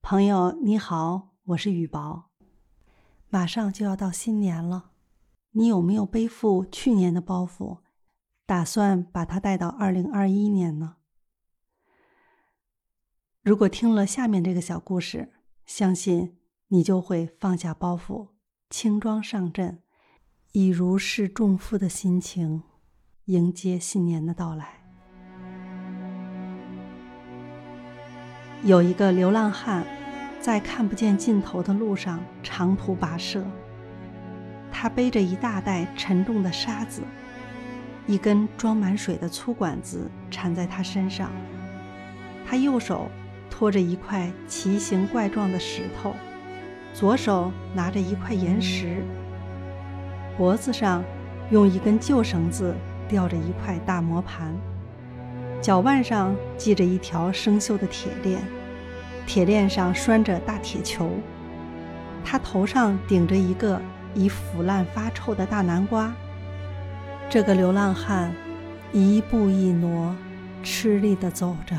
朋友你好，我是雨宝。马上就要到新年了，你有没有背负去年的包袱，打算把它带到2021年呢？如果听了下面这个小故事，相信你就会放下包袱，轻装上阵，以如释重负的心情迎接新年的到来。有一个流浪汉在看不见尽头的路上长途跋涉，他背着一大袋沉重的沙子，一根装满水的粗管子缠在他身上，他右手拖着一块奇形怪状的石头，左手拿着一块岩石，脖子上用一根旧绳子吊着一块大磨盘，脚腕上系着一条生锈的铁链，铁链上拴着大铁球，他头上顶着一个已腐烂发臭的大南瓜。这个流浪汉一步一挪，吃力地走着，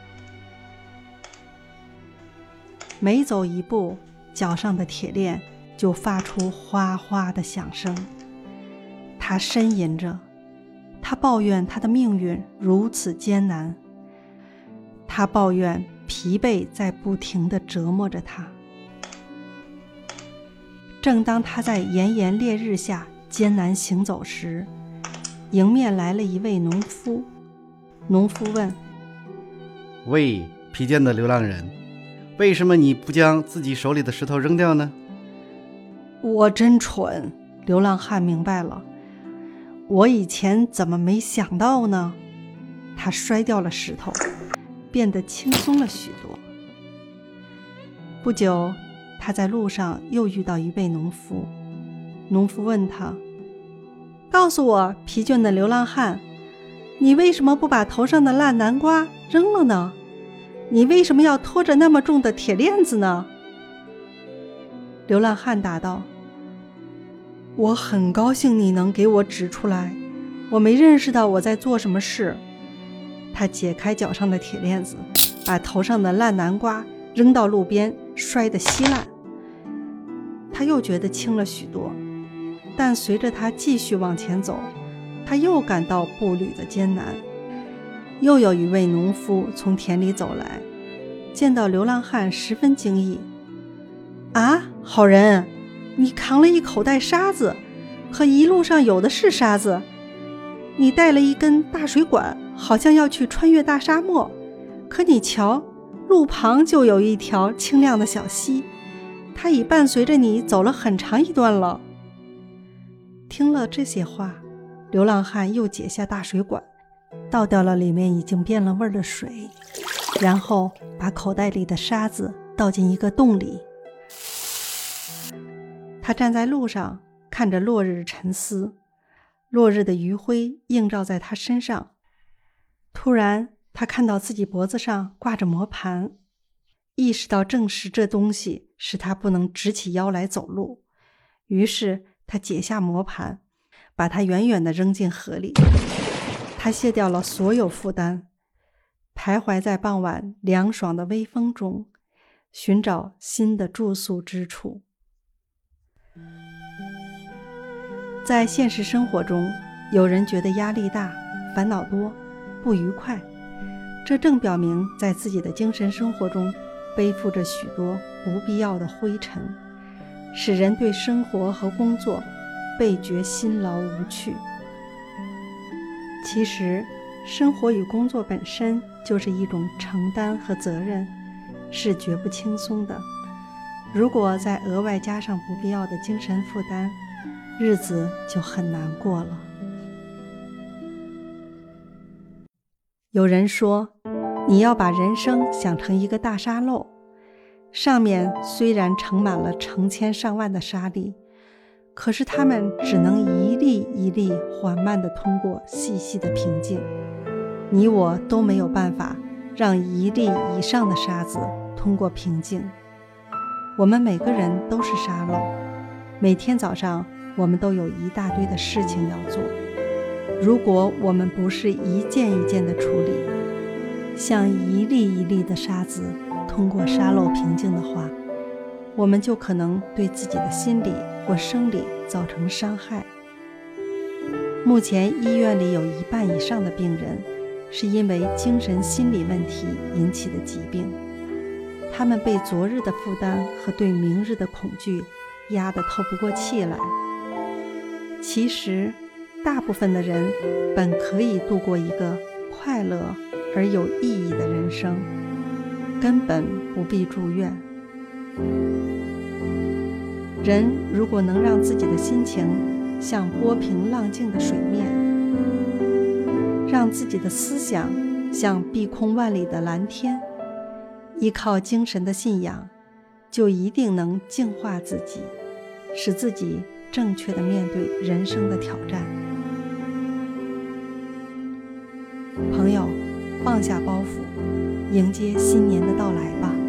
每走一步，脚上的铁链就发出哗哗的响声。他呻吟着，他抱怨他的命运如此艰难，他抱怨疲惫在不停地折磨着他。正当他在炎炎烈日下艰难行走时，迎面来了一位农夫。农夫问： 喂，疲倦的流浪人，为什么你不将自己手里的石头扔掉呢？ 我真蠢，流浪汉明白了，我以前怎么没想到呢？他摔掉了石头，变得轻松了许多。不久，他在路上又遇到一位农夫。农夫问他：告诉我，疲倦的流浪汉，你为什么不把头上的烂南瓜扔了呢？你为什么要拖着那么重的铁链子呢？流浪汉答道：我很高兴你能给我指出来，我没认识到我在做什么事。他解开脚上的铁链子，把头上的烂南瓜扔到路边，摔得稀烂。他又觉得轻了许多，但随着他继续往前走，他又感到步履的艰难。又有一位农夫从田里走来，见到流浪汉十分惊异。啊，好人，你扛了一口袋沙子，可一路上有的是沙子。你带了一根大水管，好像要去穿越大沙漠，可你瞧，路旁就有一条清亮的小溪，它已伴随着你走了很长一段了。听了这些话，流浪汉又解下大水管，倒掉了里面已经变了味儿的水，然后把口袋里的沙子倒进一个洞里。他站在路上，看着落日沉思，落日的余晖映照在他身上。突然，他看到自己脖子上挂着磨盘，意识到正是这东西使他不能直起腰来走路。于是他解下磨盘，把它远远地扔进河里。他卸掉了所有负担，徘徊在傍晚凉爽的微风中，寻找新的住宿之处。在现实生活中，有人觉得压力大，烦恼多，不愉快，这正表明在自己的精神生活中背负着许多不必要的灰尘，使人对生活和工作倍觉辛劳无趣。其实，生活与工作本身就是一种承担和责任，是绝不轻松的。如果再额外加上不必要的精神负担，日子就很难过了。有人说，你要把人生想成一个大沙漏，上面虽然盛满了成千上万的沙粒，可是它们只能一粒一粒缓慢地通过细细的平静。你我都没有办法让一粒以上的沙子通过平静。我们每个人都是沙漏，每天早上我们都有一大堆的事情要做。如果我们不是一件一件的处理， 像一粒一粒的沙子通过沙漏平静的话，我们就可能对自己的心理或生理造成伤害。目前医院里有1半以上的病人是因为精神心理问题引起的疾病，他们被昨日的负担和对明日的恐惧压得透不过气来。其实大部分的人本可以度过一个快乐而有意义的人生，根本不必住院。人如果能让自己的心情像波平浪静的水面，让自己的思想像碧空万里的蓝天，依靠精神的信仰，就一定能净化自己，使自己正确地面对人生的挑战。朋友，放下包袱，迎接新年的到来吧。